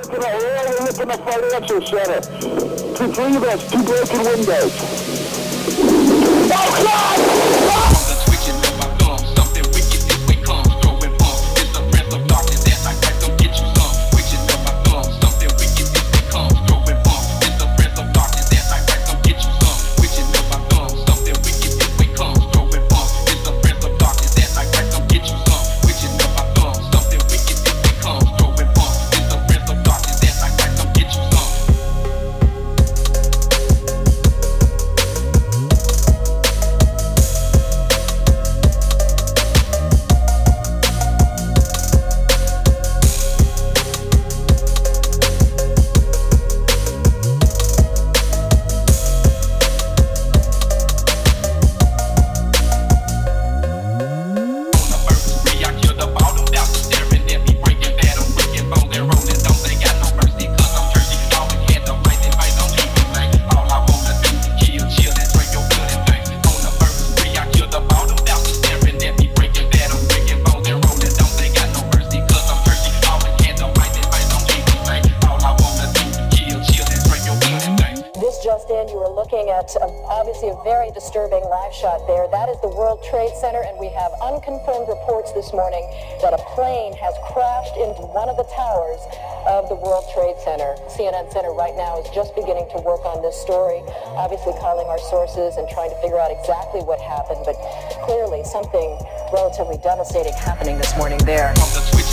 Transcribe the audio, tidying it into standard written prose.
We're looking at financial center. Three of us, two broken windows. Oh, God! You were looking at obviously a very disturbing live shot there. That is the World Trade Center, and we have unconfirmed reports this morning that a plane has crashed into one of the towers of the World Trade Center. CNN Center right now is just beginning to work on this story, obviously calling our sources and trying to figure out exactly what happened, but clearly something relatively devastating happening this morning there.